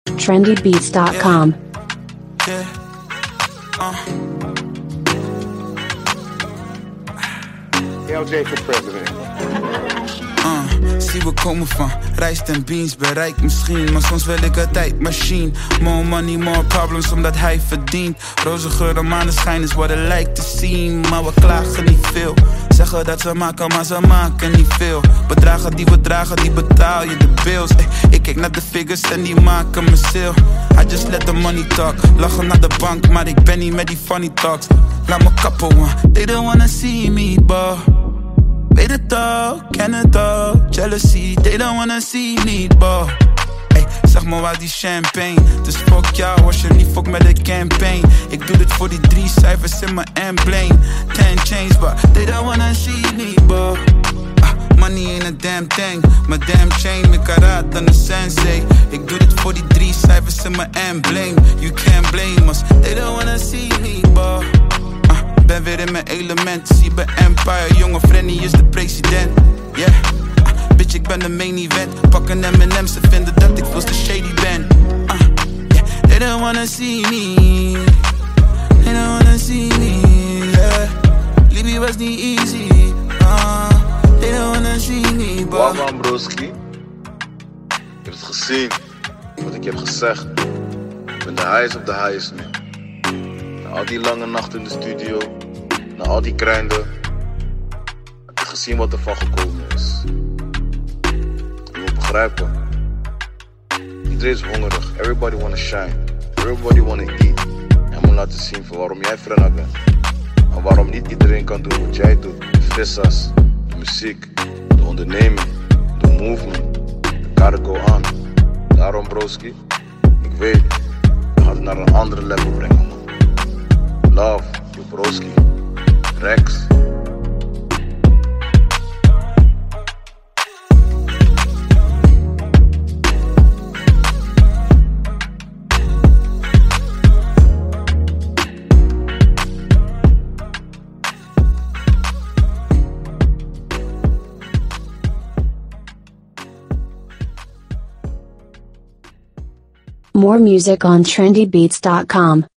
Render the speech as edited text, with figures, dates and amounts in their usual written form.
trendybeats.com. Yeah. LJ for president. Zie we komen van rijst en beans, bereik misschien, maar soms wil ik een tijdmachine. More money, more problems, omdat hij verdient. Roze geur en maneschijn is wat het lijkt te zien, maar we klagen niet veel. Zeggen dat ze maken, maar ze maken niet veel. Bedragen die we dragen, die betaal je de bills. Ik kijk naar de figures en die maken me stil. I just let the money talk, lachen naar de bank, maar ik ben niet met die funny talks. Laat me kappen, man, they don't wanna see me ball. Weet het al, ken het al, jealousy, they don't wanna see me ball. Ey, zeg maar waar die champagne, dus fuck jou als je niet fuck met de campaign. Ik doe dit voor die 3 cijfers in mijn embleem. 10 chains, but they don't wanna see me ball. Money ain't a damn thing, my damn chain meer karaat dan een sensei. Ik doe dit voor die 3 cijfers in mijn embleem. You can't blame us, they don't wanna see me ball. Ben weer in mijn element, zie bij Empire, jonge Frenny is de president. Yeah, bitch ik ben de main event. Pakken M&M, ze vinden dat ik veel te shady ben. Yeah, they don't wanna see me. They don't wanna see me, yeah. Libby was niet easy, they don't wanna see me, but... Wagwan broski, ik heb het gezien, wat ik heb gezegd. Ik ben de highest nu. Na al die lange nachten in de studio, na al die grinden, heb je gezien wat er van gekomen is. Je moet begrijpen, iedereen is hongerig, everybody wanna shine, everybody wanna eat. En moet laten zien van waarom jij Frenna bent. En waarom niet iedereen kan doen wat jij doet. De vissas, de muziek, de onderneming, de movement. You gotta go on. Daarom broski, ik weet, je gaat het naar een andere level brengen, man. Love, je broski, Rex. More music on trendybeats.com.